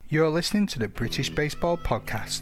You're listening to the British Baseball Podcast.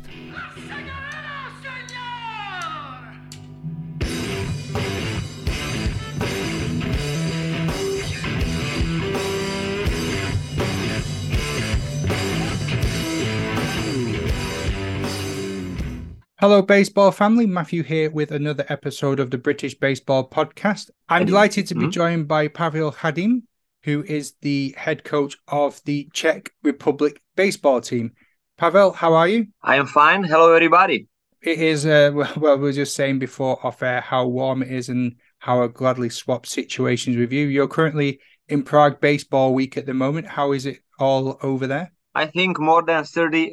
Hello, baseball family. Matthew here with another episode of the British Baseball Podcast. I'm delighted to be joined by Pavel Hadim, who is the head coach of the Czech Republic baseball team. Pavel, how are you? I am fine. Hello, everybody. It is, well, we were just saying before off air how warm it is and how I'd gladly swap situations with you. You're currently in Prague Baseball Week at the moment. How is it all over there? I think more than 30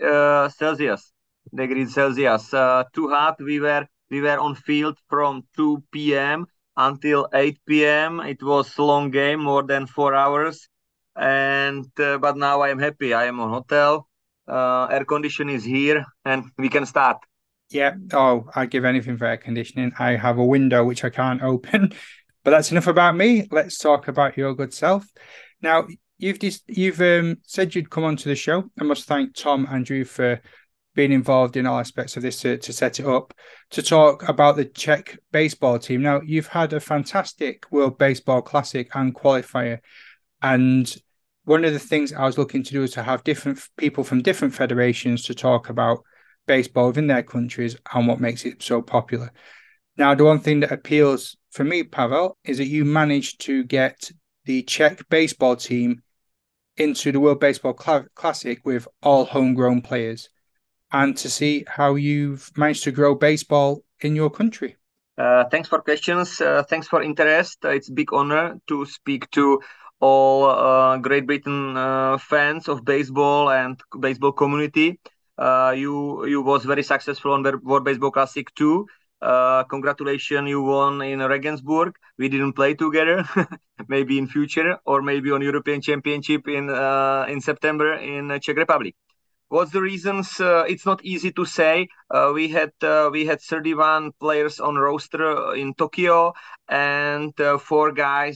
degrees Celsius. Too hot. We were on field from 2 p.m. until 8 p.m. It was a long game, more than 4 hours. And but now I am happy. I am on hotel. Air condition is here, and we can start. Yeah. Oh, I'd give anything for air conditioning. I have a window which I can't open. But that's enough about me. Let's talk about your good self. Now, you've said you'd come onto the show. I must thank Tom and Drew for being involved in all aspects of this to set it up, to talk about the Czech baseball team. Now, you've had a fantastic World Baseball Classic and qualifier. And one of the things I was looking to do is to have different people from different federations to talk about baseball within their countries and what makes it so popular. Now, the one thing that appeals for me, Pavel, is that you managed to get the Czech baseball team into the World Baseball Classic with all homegrown players, and to see how you've managed to grow baseball in your country. Thanks for questions. Thanks for interest. It's a big honor to speak to all Great Britain fans of baseball and baseball community. You was very successful on the World Baseball Classic too. Congratulations, you won in Regensburg. We didn't play together, maybe in future or maybe on European Championship in September in Czech Republic. What's the reasons? It's not easy to say. We had 31 players on roster in Tokyo, and four guys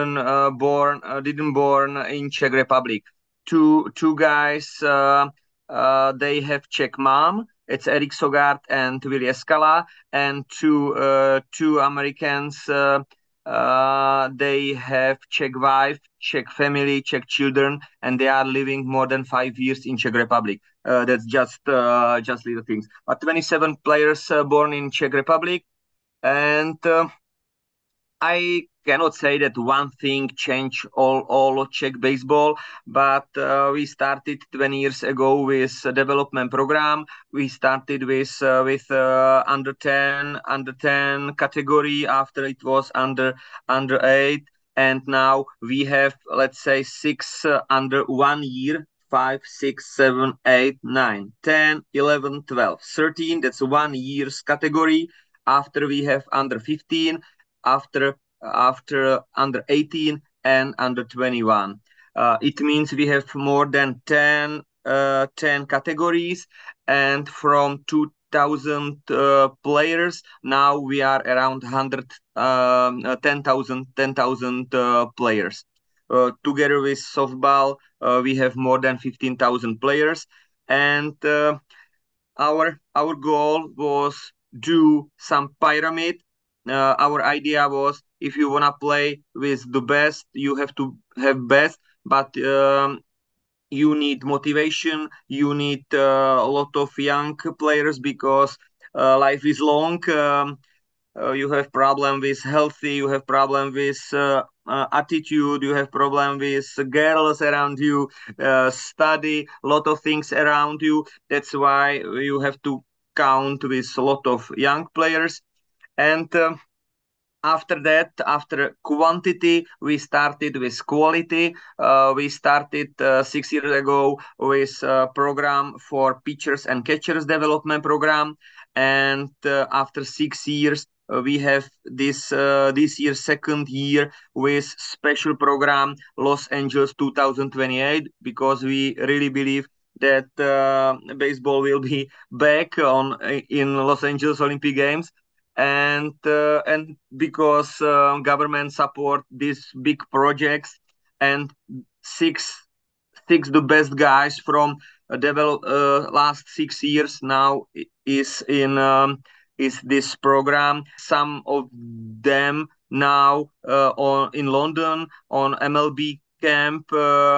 didn't born in Czech Republic. Two guys they have Czech mom. It's Eric Sogard and Willie Escala, and two Americans. They have Czech wife, Czech family, Czech children, and they are living more than 5 years in Czech Republic. That's just little things. But 27 players born in Czech Republic, and I cannot say that one thing changed all of Czech baseball, but we started 20 years ago with a development program. We started with under 10 category. After it was under 8, and now we have, let's say, six under 1 year. 5, 6, 7, 8, 9, 10, 11, 12, 13. That's 1 year's category. After we have under 15, after under 18 and under 21. It means we have more than 10 categories, and from 2,000 players, now we are around 10,000 players. Together with softball, we have more than 15,000 players, and our goal was do some pyramid. Our idea was, if you wanna play with the best, you have to have best, but you need motivation. You need a lot of young players because life is long. You have problem with healthy. You have problem with attitude. You have problem with girls around you. Study, lot of things around you. That's why you have to count with a lot of young players. And after that, after quantity, we started with quality. We started 6 years ago with a program for pitchers and catchers development program. And after 6 years, we have this year, second year, with special program Los Angeles 2028, because we really believe that baseball will be back on in Los Angeles Olympic Games, and because government support these big projects, and six the best guys from developed last 6 years now is this program. Some of them now in London on MLB camp.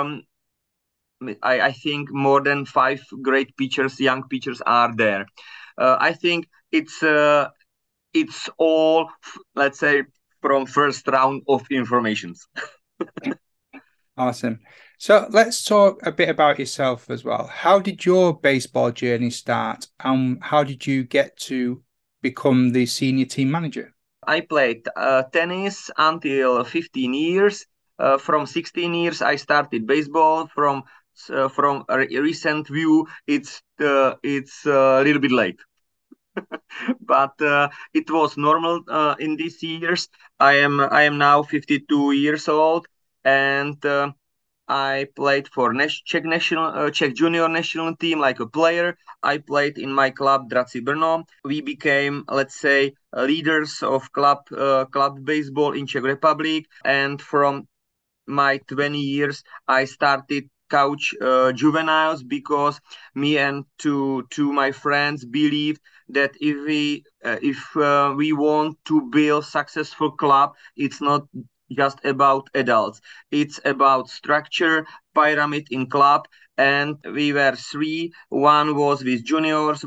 I think more than 5 great pitchers, young pitchers are there. I think it's all, let's say, from first round of informations. Awesome. So let's talk a bit about yourself as well. How did your baseball journey start, and how did you get to become the senior team manager? I played tennis until 15 years. From 16 years, I started baseball. From a recent view, it's a little bit late, but it was normal in these years. I am now 52 years old, and I played for Czech junior national team like a player. I played in my club Draci Brno. We became, let's say, leaders of club baseball in Czech Republic. And from my 20 years, I started coach juveniles because me and two my friends believed that if we want to build successful club, it's not just about adults. It's about structure, pyramid in club. And we were three. One was with juniors.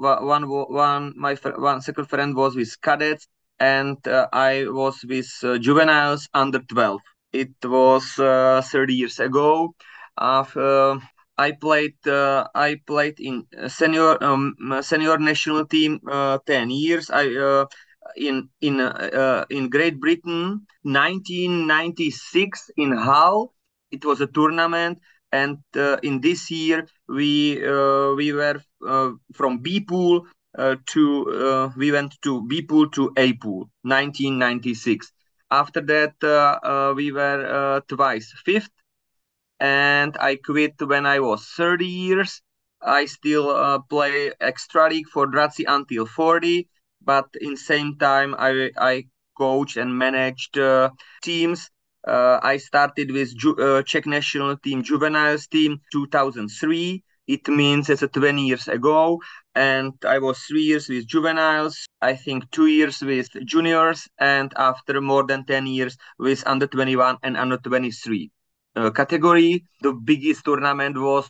One second friend was with cadets, and I was with juveniles under 12. It was 30 years ago. Uh, I played in senior national team 10 years. In Great Britain, 1996 in Hull. It was a tournament, and in this year we were from B pool to we went to B pool to A pool. 1996. After that, we were twice fifth, and I quit when I was 30 years. I still play extra league for Draci until 40, but in same time I coach and managed teams. I started with Czech national team juveniles team 2003. It means it's 20 years ago, and I was 3 years with juveniles. I think 2 years with juniors, and after more than 10 years with under 21 and under 23 category. The biggest tournament was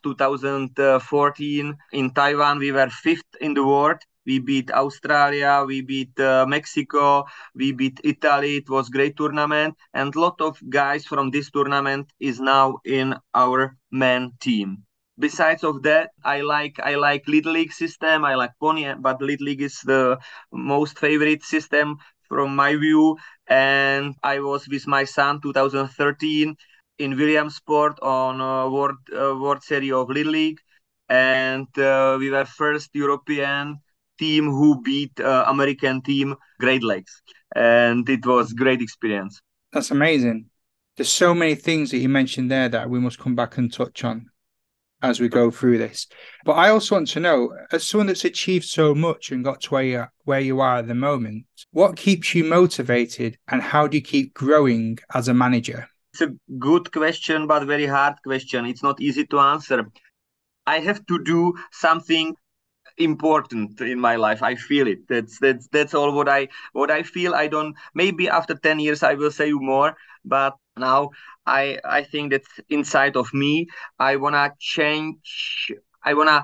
2014 in Taiwan. We were fifth in the world. We beat Australia, we beat Mexico, we beat Italy. It was great tournament, and a lot of guys from this tournament is now in our men team. Besides of that, I like Little League system. I like Pony, but Little League is the most favorite system from my view. And I was with my son 2013 in Williamsport on World Series of Little League, and we were first European team who beat American team Great Lakes, and it was great experience. That's amazing. There's so many things that you mentioned there that we must come back and touch on as we go through this. But I also want to know, as someone that's achieved so much and got to where you are at the moment, what keeps you motivated, and how do you keep growing as a manager? It's a good question, but very hard question. It's not easy to answer. I have to do something important in my life. I feel it. That's all what I feel. I don't. Maybe after 10 years I will say you more, but now I think that's inside of me. I wanna change. I wanna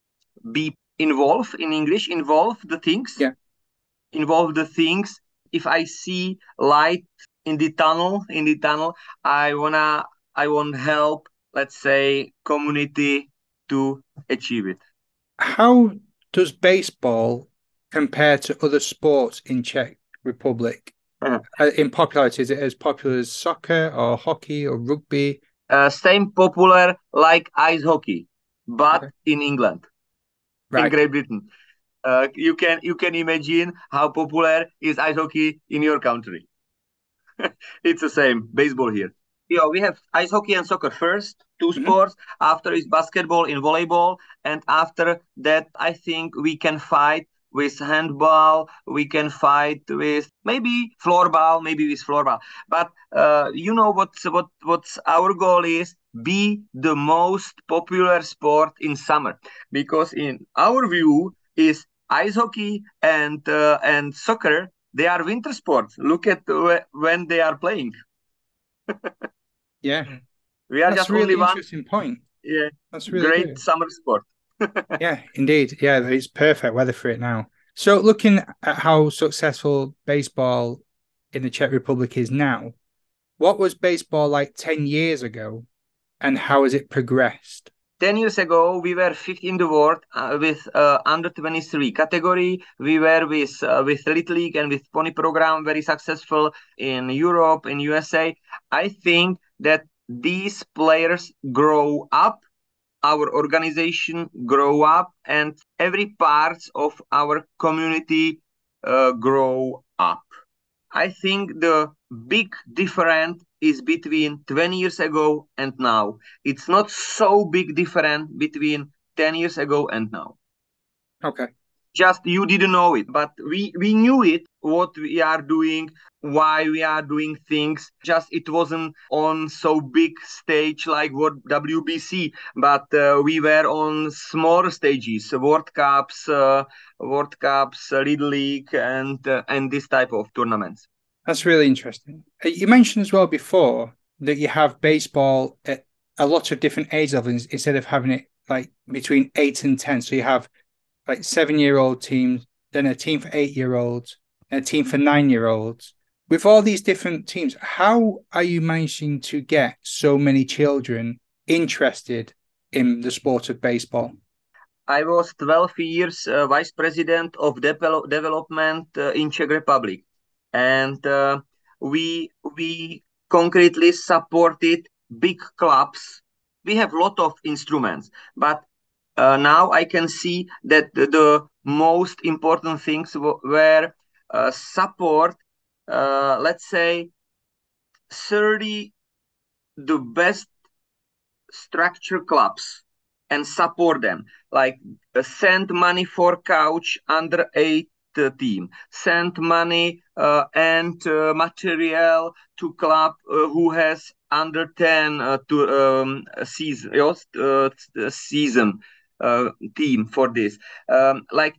be involved in English. Involve the things. Yeah. Involve the things. If I see light in the tunnel, I want help. Let's say community to achieve it. How does baseball compare to other sports in Czech Republic? In popularity, is it as popular as soccer or hockey or rugby? Same popular like ice hockey, but Okay. in England, in Right. Great Britain. You can imagine how popular is ice hockey in your country. It's the same baseball here. Yeah, we have ice hockey and soccer first, two Mhm. sports. After is basketball in volleyball, and after that, I think we can fight with handball. We can fight with maybe floorball, maybe with floorball. But you know what's our goal is be the most popular sport in summer, because in our view is ice hockey and soccer. They are winter sports. Look at when they are playing. Yeah, We are that's just a only really one interesting point. yeah, That's really great good. summer sport. Yeah, indeed. Yeah, it's perfect weather for it now. So, looking at how successful baseball in the Czech Republic is now, what was baseball like 10 years ago and how has it progressed? 10 years ago, we were fifth in the world with under 23 category. We were with Little League and with Pony program very successful in Europe, in USA. I think that these players grow up, our organization grow up, and every parts of our community grow up. I think the big difference is between 20 years ago and now. It's not so big difference between 10 years ago and now. Okay. Just you didn't know it, but we knew it, what we are doing, why we are doing things. Just it wasn't on so big stage like what WBC, but we were on smaller stages, World Cups, Little League, and this type of tournaments. That's really interesting. You mentioned as well before that you have baseball at a lot of different age levels instead of having it like between 8 and 10. So you have like 7-year-old teams, then a team for 8-year-olds, and a team for 9-year-olds. With all these different teams, how are you managing to get so many children interested in the sport of baseball? I was 12 years vice president of development in Czech Republic, and we concretely supported big clubs. We have a lot of instruments, but now I can see that the most important things were support, let's say, 30 the best structure clubs and support them, like send money for coach under 8 team, send money and material to club who has under 10 to season season team for this, like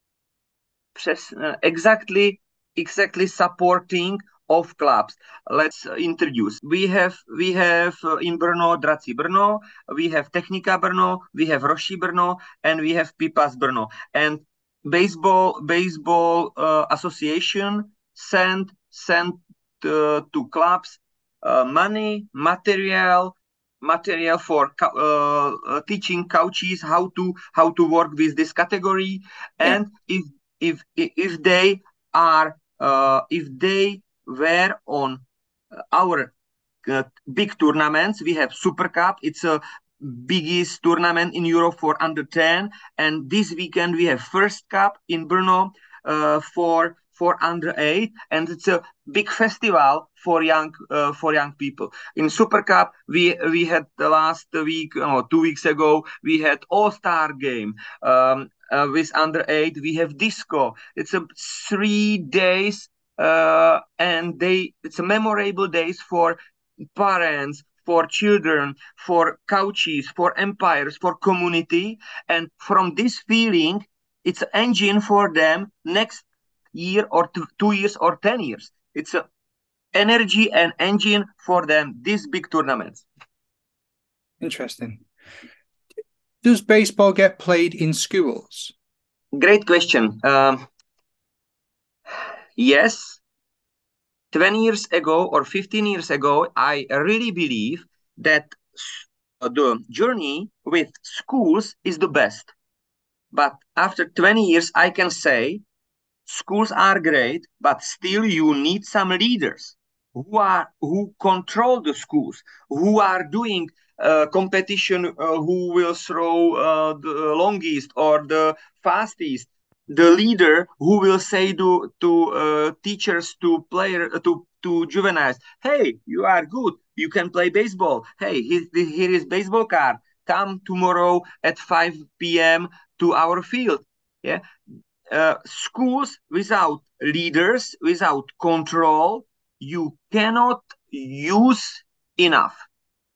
exactly supporting of clubs. Let's introduce. We have in Brno Draci Brno, we have Technika Brno, we have Roši Brno, and we have Pipas Brno. And baseball association sent to clubs money, material for teaching coaches how to work with this category, Yeah. and if they are if they were on our big tournaments. We have Super Cup. It's a biggest tournament in Europe for under 10, and this weekend we have First Cup in Brno for under 8, and it's a big festival for young people. In Super Cup, we had the last week, 2 weeks ago, we had All-Star game. With under 8, we have disco. It's a 3 days, and it's a memorable days for parents, for children, for coaches, for empires, for community. And from this feeling, it's an engine for them next year or 2 years or 10 years. It's an energy and engine for them, these big tournaments. Interesting. Does baseball get played in schools? Great question. Yes. 20 years ago or 15 years ago, I really believe that the journey with schools is the best. But after 20 years, I can say schools are great, but still you need some leaders who control the schools, who are doing competition, who will throw the longest or the fastest. The leader who will say to teachers, to player, to juveniles, hey, you are good, you can play baseball. Hey, here is baseball card. Come tomorrow at 5 p.m. to our field. Yeah, schools without leaders, without control, you cannot use enough.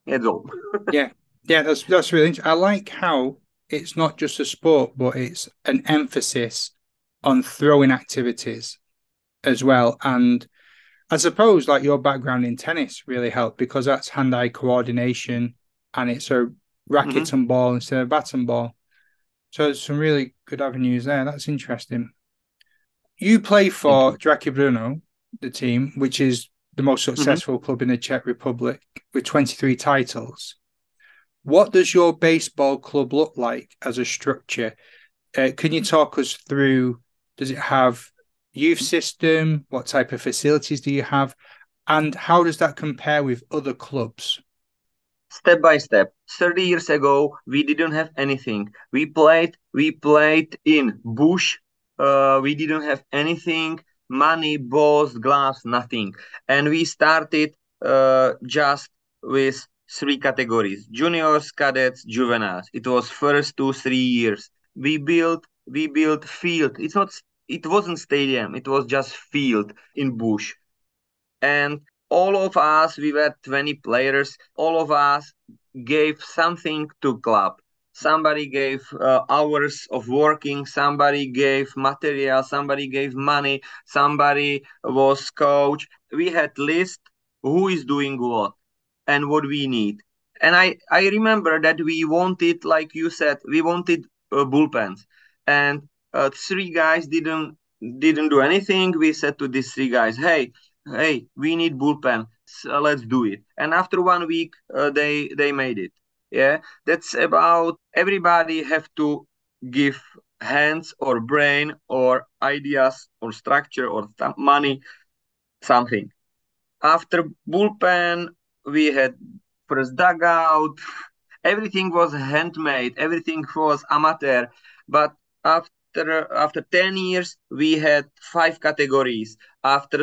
That's all. Yeah, yeah, that's really interesting. I like how it's not just a sport, but it's an emphasis on throwing activities as well. And I suppose like your background in tennis really helped because that's hand-eye coordination and it's a racket Mhm. and ball instead of bat and ball. So there's some really good avenues there. That's interesting. You play Thank for you. Draki Brno, the team, which is the most Mhm. successful club in the Czech Republic with 23 titles. What does your baseball club look like as a structure? Can you talk us through? Does it have youth system? What type of facilities do you have? And how does that compare with other clubs? Step by step. 30 years ago, we didn't have anything. We played in bush. We didn't have anything, money, balls, gloves, nothing. And we started just with three categories: juniors, cadets, juveniles. It was first 2 3 years. We built field. It wasn't stadium. It was just field in bush. And all of us, we were 20 players, all of us gave something to club. Somebody gave hours of working, somebody gave material, somebody gave money, somebody was coach. We had list who is doing what and what we need. And I remember that we wanted, like you said, we wanted bullpens. And three guys didn't do anything. We said to these three guys, hey, we need bullpen, so let's do it. And after 1 week, they made it. Yeah, that's about everybody have to give hands or brain or ideas or structure or money, something. After bullpen, we had first dugout. Everything was handmade. Everything was amateur. But after 10 years, we had five categories. After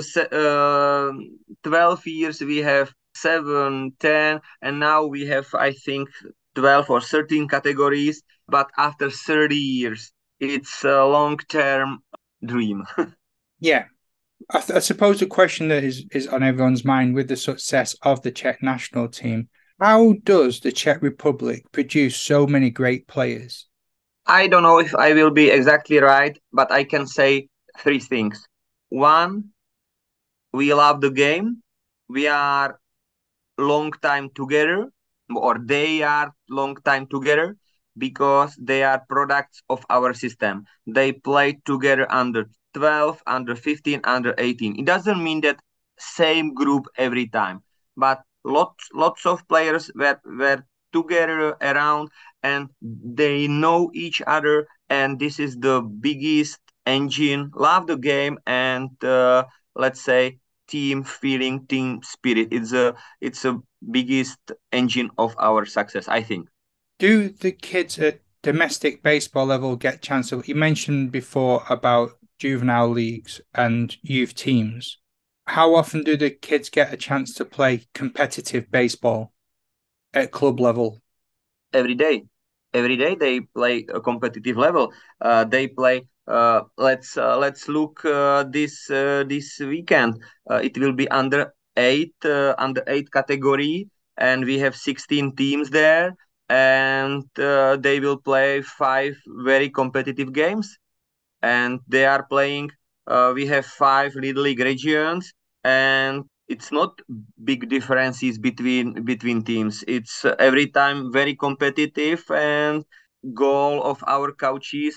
12 years, we have 7, 10, and now we have, I think, 12 or 13 categories. But after 30 years, it's a long-term dream. Yeah, I suppose the question that is on everyone's mind with the success of the Czech national team, how does the Czech Republic produce so many great players? I don't know if I will be exactly right, but I can say three things. One, we love the game. We are long time together, or they are long time together because they are products of our system. They play together under 12, under 15, under 18. It doesn't mean that same group every time, but lots of players were together around and they know each other, and this is the biggest engine. Love the game and let's say team feeling, team spirit. It's a biggest engine of our success, I think. Do the kids at domestic baseball level get chance to? You mentioned before about juvenile leagues and youth teams. How often do the kids get a chance to play competitive baseball at club level? Every day, every day they play a competitive level. They play. Let's look this weekend. It will be under eight category, and we have 16 teams there, and they will play five very competitive games, and they are playing. We have five Little League regions, and it's not big differences between teams. It's every time very competitive, and goal of our coaches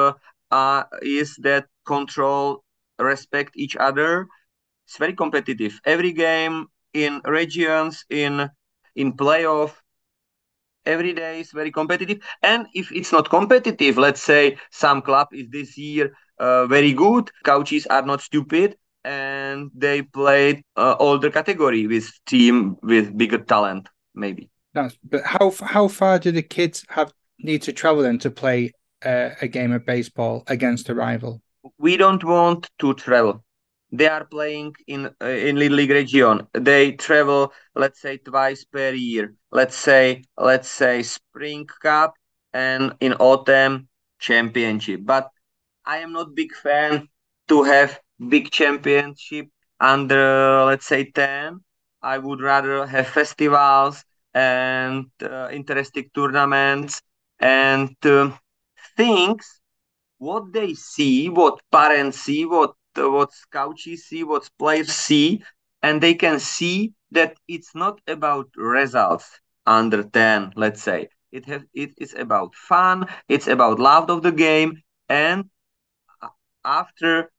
is that control, respect each other. It's very competitive. Every game in regions, in playoff, every day is very competitive. And if it's not competitive, let's say some club is this year very good, coaches are not stupid, and they played older category with team with bigger talent, maybe. But how far do the kids have need to travel then to play a game of baseball against a rival? We don't want to travel. They are playing in Little League region. They travel, let's say, twice per year. Let's say Spring Cup and in autumn championship. But I am not big fan to have big championship under, let's say, 10. I would rather have festivals and interesting tournaments and things what they see, what parents see, what coaches see, what players see, and they can see that it's not about results under 10, let's say. It is about fun, it's about love of the game, and after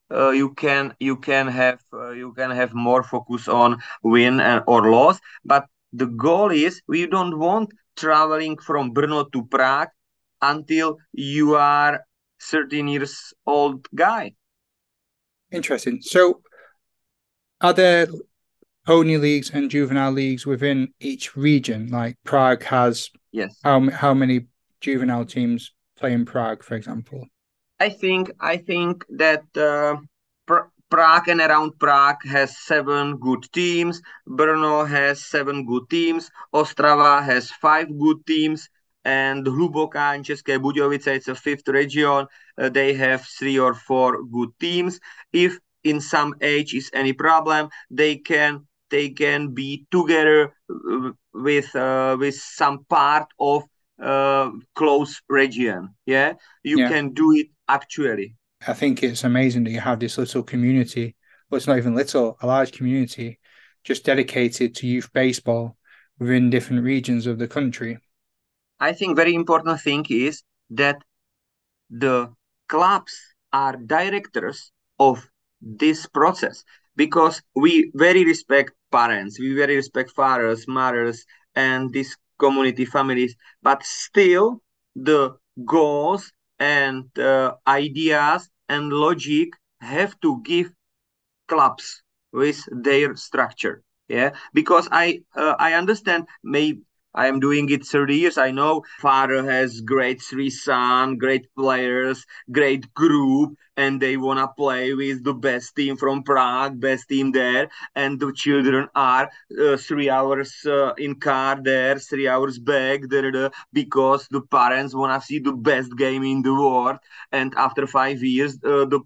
you can have more focus on win or loss, but the goal is we don't want traveling from Brno to Prague until you are 13 years old guy. Interesting. So, are there pony leagues and juvenile leagues within each region? Like Prague has, yes, how many juvenile teams play in Prague, for example? I think that Prague and around Prague has 7 good teams. Brno has 7 good teams. Ostrava has 5 good teams. And Hluboká and České Budějovice, it's a fifth region. They have 3 or 4 good teams. If in some age is any problem, they can be together with some part of close region. Yeah, you Yeah. can do it actually. I think it's amazing that you have this little community, well, it's not even little, a large community just dedicated to youth baseball within different regions of the country. I think very important thing is that the clubs are directors of this process because we very respect parents, we very respect fathers, mothers, and these community families, but still the goals and ideas and logic have to give clubs with their structure. Yeah, because I understand. Maybe I am doing it 30 years. I know father has great 3 sons, great players, great group, and they wanna play with the best team from Prague, best team there, and the children are 3 hours in car there, 3 hours back there, because the parents wanna see the best game in the world, and after 5 years,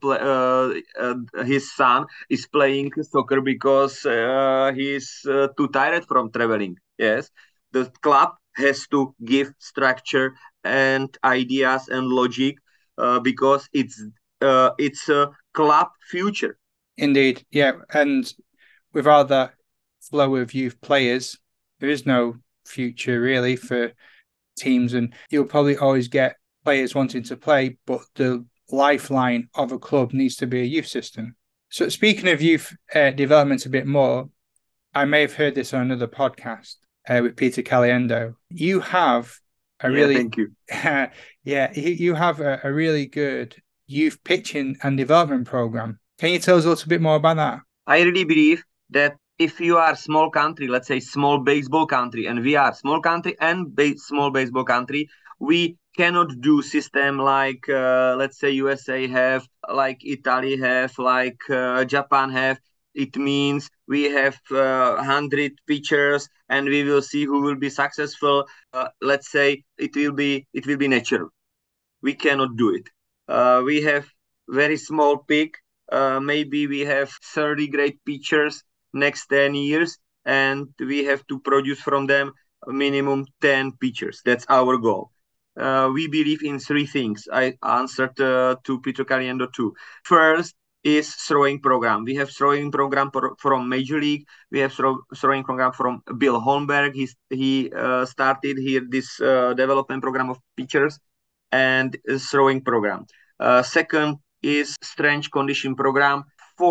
his son is playing soccer because he's too tired from traveling. Yes, the club has to give structure and ideas and logic because it's a club future. Indeed, yeah. And without that flow of youth players, there is no future really for teams. And you'll probably always get players wanting to play, but the lifeline of a club needs to be a youth system. So, speaking of youth development a bit more, I may have heard this on another podcast with Peter Caliendo. You have a Yeah, really, thank you. yeah, you have a really good youth pitching and development program. Can you tell us a little bit more about that? I really believe that if you are small country, let's say small baseball country, and we are small country and small baseball country, we cannot do system like let's say USA have, like Italy have, like Japan have. It means we have 100 pitchers, and we will see who will be successful. Let's say it will be natural. We cannot do it. We have very small peak. Maybe we have 30 great pitchers next 10 years, and we have to produce from them a minimum 10 pitchers. That's our goal. We believe in 3 things. I answered to Peter Caliendo too. First is throwing program. We have throwing program from Major League. We have throwing program from Bill Holmberg. He started here this development program of pitchers and throwing program. Second is strength condition program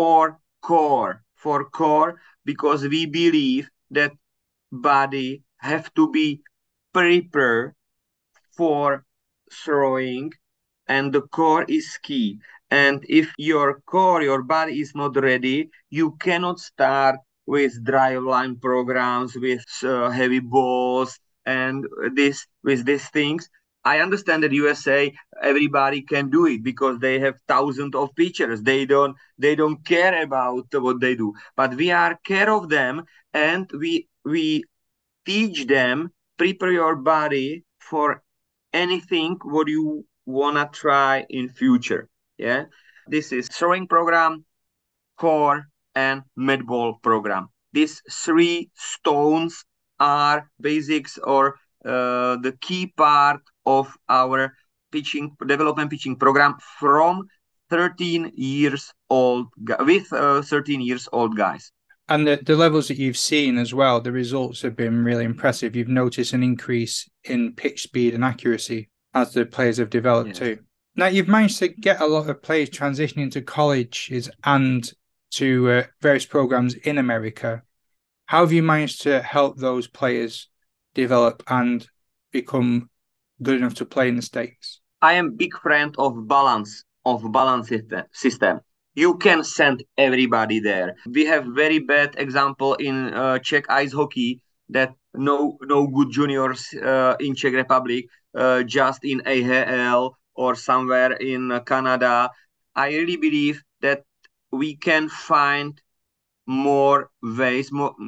for core because we believe that body have to be prepared for throwing, and the core is key. And if your core, your body is not ready, you cannot start with drive line programs, with heavy balls, and this with these things. I understand that USA everybody can do it because they have thousands of pitchers. They don't care about what they do, but we are care of them, and we teach them, prepare your body for anything what you wanna try in future. Yeah, this is throwing program, core, and med ball program. These 3 stones are basics or the key part of our development pitching program from 13 years old with 13 years old guys. And the levels that you've seen as well, the results have been really impressive. You've noticed an increase in pitch speed and accuracy as the players have developed too. Now, you've managed to get a lot of players transitioning to colleges and to various programs in America. How have you managed to help those players develop and become good enough to play in the States? I am big friend of balance system. You can send everybody there. We have very bad example in Czech ice hockey that no good juniors in Czech Republic, just in AHL or somewhere in Canada. I really believe that we can find more ways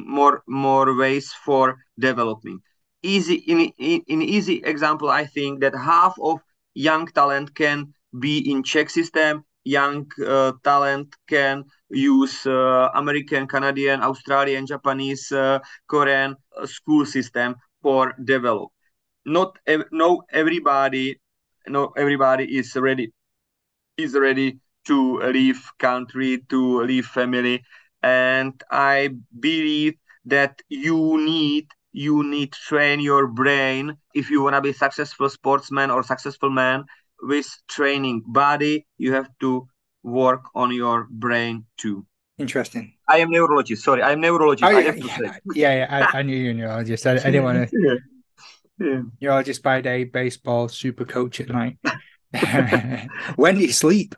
for developing. Easy example, I think that half of young talent can be in Czech system. Young talent can use American, Canadian, Australian, Japanese, Korean school system for develop. Not everybody is ready to leave country, to leave family, and I believe that you need train your brain if you want to be successful sportsman or successful man. With training body, you have to work on your brain too. Interesting. I am neurologist. Sorry, I am neurologist. Oh, I yeah, have to say. I knew you were a neurologist. I didn't want to. Yeah. Neurologist by day, baseball, super coach at night. When do you sleep?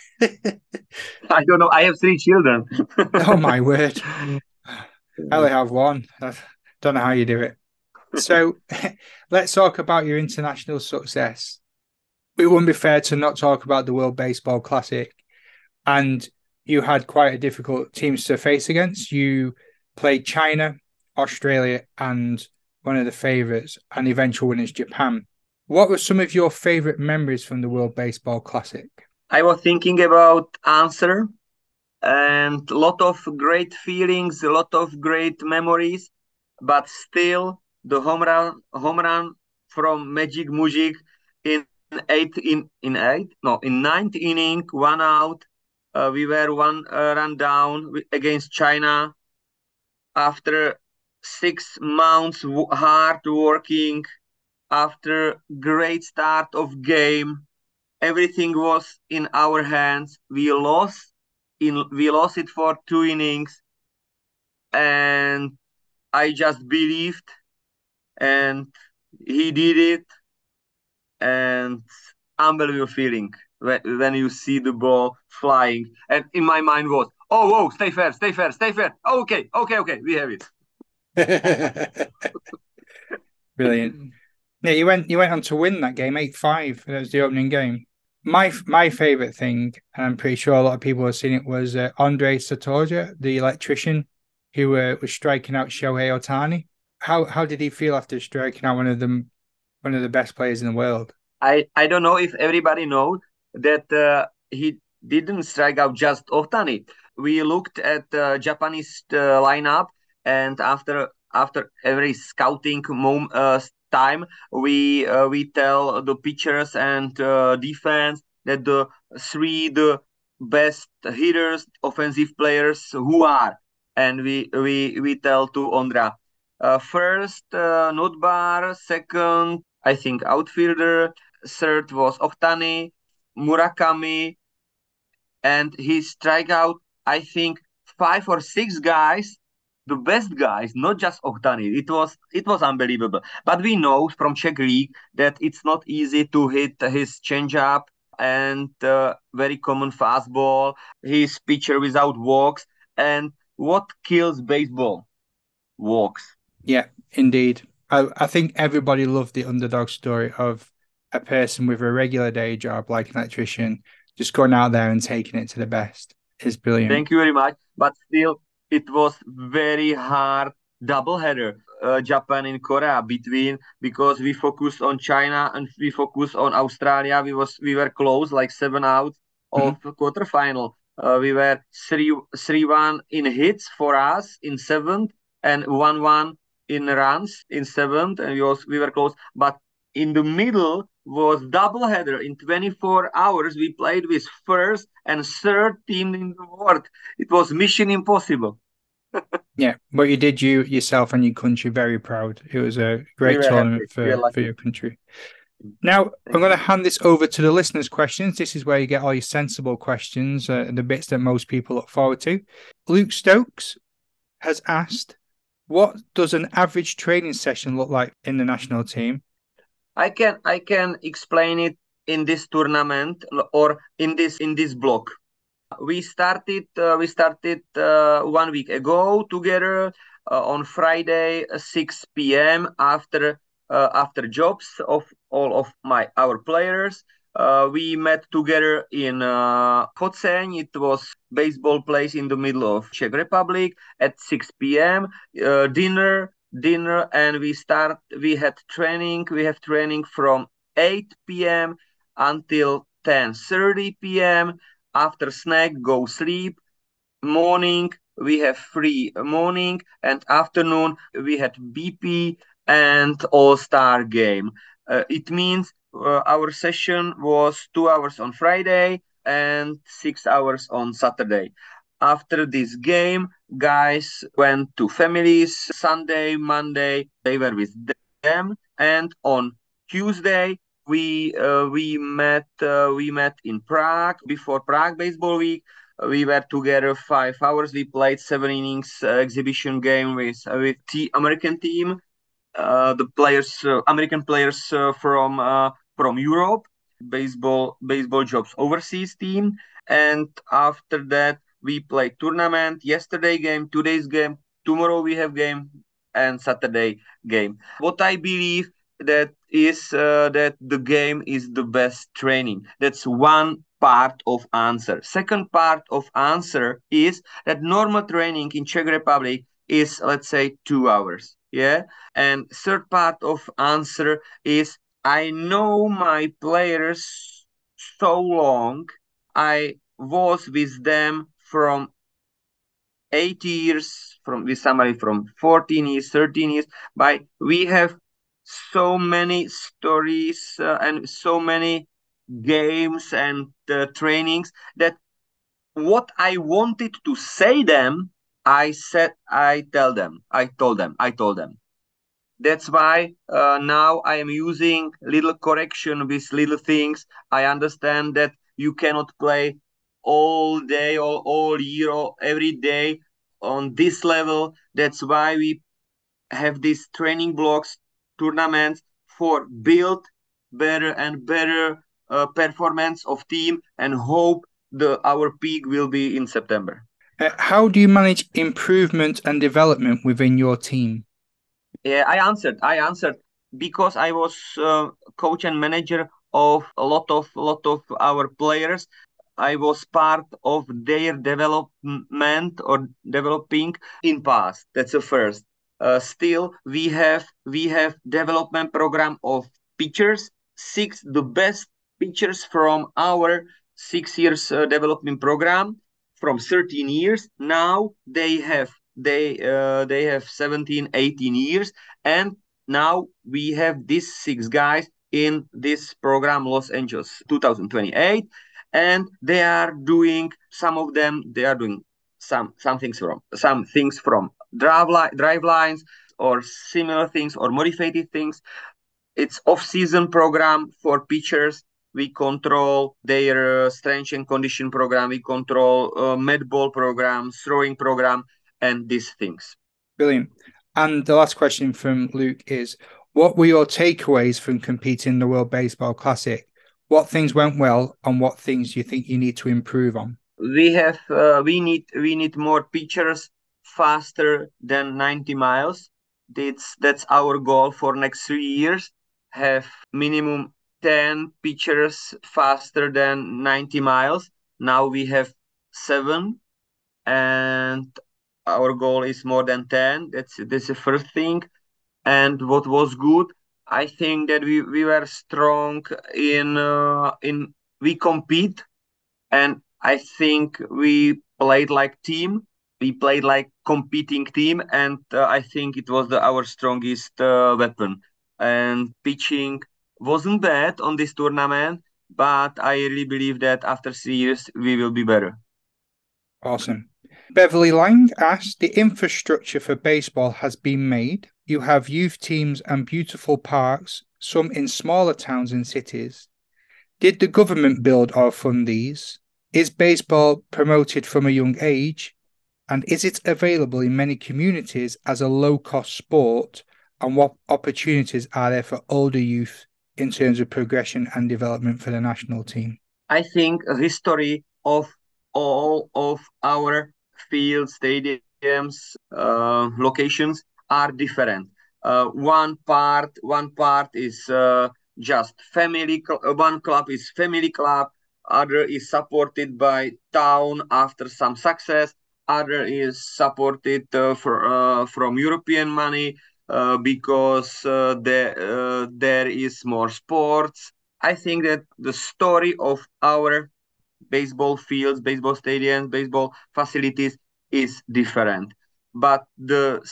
I don't know. I have 3 children. Oh my word! I only have one. I don't know how you do it. So let's talk about your international success. It wouldn't be fair to not talk about the World Baseball Classic. And you had quite a difficult teams to face against. You played China, Australia, and one of the favourites and eventual winners, Japan. What were some of your favourite memories from the World Baseball Classic? I was thinking about answer and a lot of great feelings, a lot of great memories, but still the home run from Magic Mujik in ninth inning, 1 out. We were 1 run down against China after 6 months hard working, after great start of game. Everything was in our hands. We lost it for 2 innings, and I just believed, and he did it, and unbelievable feeling when you see the ball flying. And in my mind was, oh, stay fair. Oh, okay, we have it. Brilliant. Yeah, you went on to win that game 8-5. That was the opening game. My favorite thing, and I'm pretty sure a lot of people have seen it, was Andre Sotoja, the electrician, who was striking out Shohei Ohtani. How did he feel after striking out one of the best players in the world? I don't know if everybody knows that he didn't strike out just Ohtani. We looked at the Japanese lineup, and after every scouting time, we tell the pitchers and defense that the best hitters, offensive players who are, and we tell to Ondra. First, Notbar. Second, I think outfielder. Third was Ohtani, Murakami, and he strike out, I think, 5 or 6 guys, the best guys, not just Ohtani. It was unbelievable. But we know from Czech League that it's not easy to hit his changeup and very common fastball. He's pitcher without walks. And what kills baseball? Walks. Yeah, indeed. I think everybody loved the underdog story of a person with a regular day job like an electrician just going out there and taking it to the best. It's brilliant. Thank you very much. But still, it was very hard doubleheader, Japan and Korea because we focused on China and we focused on Australia. We were close, like 7 out of quarterfinal. We were 3-1 in hits for us in 7th and 1-1 in runs in seventh, and we were close. But in the middle was double header. In 24 hours, we played with first and third team in the world. It was mission impossible. Yeah, but you did you yourself and your country very proud. It was a We great were happy. tournament We were for lucky. your country. Now, I'm going to hand this over to the listeners' questions. This is where you get all your sensible questions, the bits that most people look forward to. Luke Stokes has asked, what does an average training session look like in the national team? I can explain it in this tournament or in this block. We started 1 week ago together on Friday 6 p.m. after jobs of all of our players. We met together in Choceň. It was baseball place in the middle of Czech Republic at 6 p.m. Dinner, and we had training. We have training from 8 p.m. until 10:30 p.m. After snack, go sleep. Morning, we have free morning, and afternoon we had BP and All-Star game. It means our session was 2 hours on Friday and 6 hours on Saturday. After this game, guys went to families. Sunday, Monday, they were with them, and on Tuesday we met in Prague before Prague Baseball Week. We were together 5 hours. We played 7 innings exhibition game with the American team. The players, American players from Europe, baseball jobs overseas team, and after that we played tournament. Yesterday game, today's game, tomorrow we have game, and Saturday game. What I believe that is that the game is the best training. That's one part of answer. Second part of answer is that normal training in Czech Republic is, let's say, 2 hours. Yeah. And third part of answer is I know my players so long. I was with them from 8 years, from with somebody from 14 years, 13 years. But we have so many stories and so many games and trainings that what I wanted to say them, I said, I told them. That's why now I am using little correction with little things. I understand that you cannot play all day or all year or every day on this level. That's why we have these training blocks, tournaments for build better and better performance of team, and hope our peak will be in September. How do you manage improvement and development within your team? Yeah, I answered because I was coach and manager of a lot of our players. I was part of their development or developing in past. That's the first. Still, we have development program of pitchers. Six the best pitchers from our 6 years development program from 13 years. Now they have 17, 18 years, and now we have these 6 guys in this program Los Angeles 2028, and they are doing some of them. They are doing some things from drive lines or similar things or modified things. It's off-season program for pitchers. We control their strength and condition program. We control med ball program, throwing program, and these things. Brilliant. And the last question from Luke is, what were your takeaways from competing in the World Baseball Classic? What things went well and what things you think you need to improve on? We need more pitchers faster than 90 miles. That's our goal for next 3 years. Have minimum 10 pitchers faster than 90 miles. Now we have 7, and our goal is more than 10. That's the first thing. And what was good, I think that we were strong in we compete, and I think we played like team. We played like competing team, and I think it was our strongest weapon. And pitching wasn't bad on this tournament, but I really believe that after 3 years we will be better. Awesome. Beverly Lang asked, the infrastructure for baseball has been made. You have youth teams and beautiful parks, some in smaller towns and cities. Did the government build or fund these? Is baseball promoted from a young age? And is it available in many communities as a low-cost sport? And what opportunities are there for older youth in terms of progression and development for the national team? I think a history of all of our fields, stadiums, locations are different. One part is just family. One club is family club. Other is supported by town after some success. Other is supported from European money because there is more sports. I think that the story of our baseball fields, baseball stadiums, baseball facilities is different. But the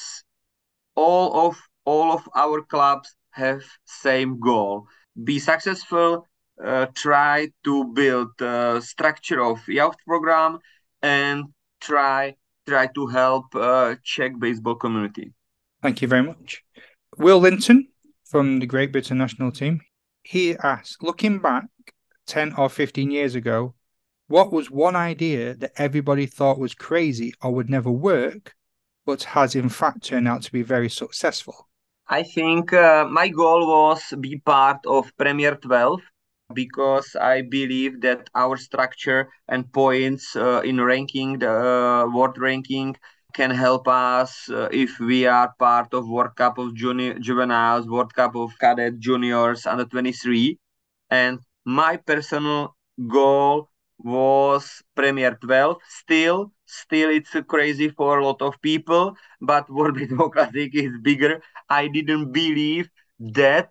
all of our clubs have same goal: be successful, try to build a structure of youth program, and try to help Czech baseball community. Thank you very much. Will Linton from the Great Britain national team, he asked, looking back 10 or 15 years ago, what was one idea that everybody thought was crazy or would never work, but has in fact turned out to be very successful? I think my goal was be part of Premier 12 because I believe that our structure and points in ranking, the world ranking, can help us if we are part of World Cup of Juveniles, World Cup of Cadet Juniors under 23. And my personal goal was Premier 12. Still, it's crazy for a lot of people, but World Baseball Classic is bigger. I didn't believe that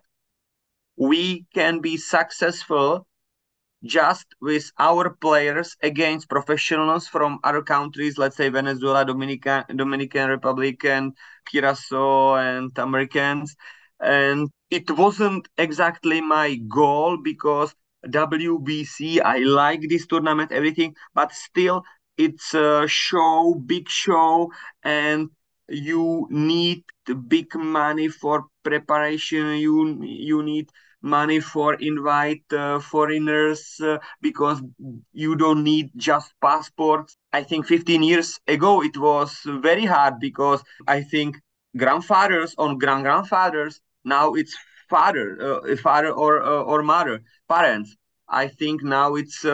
we can be successful just with our players against professionals from other countries, let's say Venezuela, Dominican Republic, and Curacao, and Americans. And it wasn't exactly my goal because WBC, I like this tournament, everything, but still it's a show, big show, and you need big money for preparation. You need money for invite foreigners because you don't need just passports. I think 15 years ago it was very hard because I think grandfathers on grandfathers, now it's father or mother, parents. I think now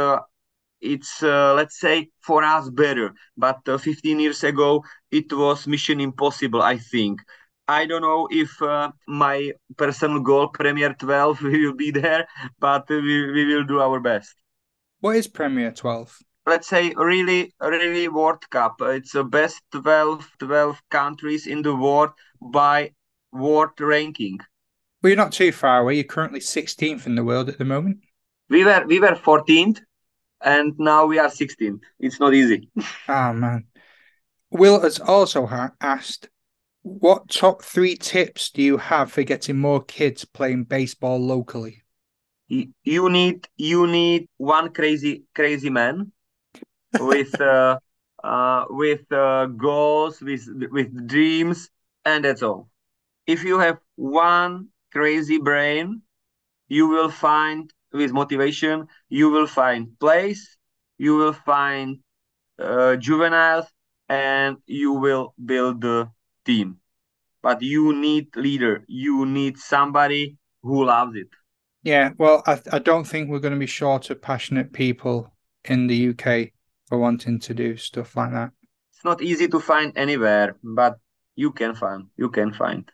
it's let's say for us better, but 15 years ago it was mission impossible, I think. I don't know if my personal goal Premier 12 will be there, but we will do our best. What is Premier 12? Let's say really World Cup. It's the best 12 countries in the world by world ranking. Well, you're not too far away. You're currently 16th in the world at the moment. We were 14th, and now we are 16th. It's not easy. Oh, man. Will has also asked, what top 3 tips do you have for getting more kids playing baseball locally? You need one crazy man with goals, with dreams, and that's all. If you have one crazy brain, you will find with motivation, you will find place, you will find juveniles, and you will build the team. But you need leader. You need somebody who loves it. Yeah, well, I don't think we're going to be short of passionate people in the UK for wanting to do stuff like that. It's not easy to find anywhere, but you can find. You can find.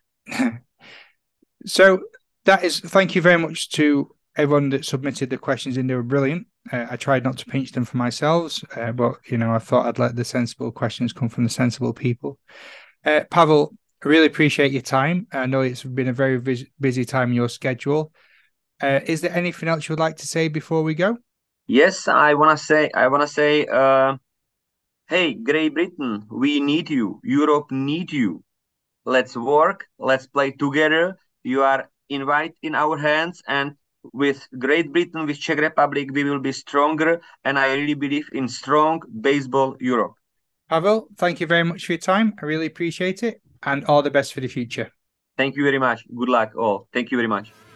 So thank you very much to everyone that submitted the questions in. They were brilliant. I tried not to pinch them for myself, but I thought I'd let the sensible questions come from the sensible people. Pavel, I really appreciate your time. I know it's been a very busy time in your schedule. Is there anything else you would like to say before we go? Yes, I wanna say Hey, Great Britain, we need you. Europe need you. Let's work. Let's play together. You are invited in our hands, and with Great Britain, with Czech Republic, we will be stronger. And I really believe in strong baseball Europe. Pavel, thank you very much for your time. I really appreciate it, and all the best for the future. Thank you very much. Good luck all. Thank you very much.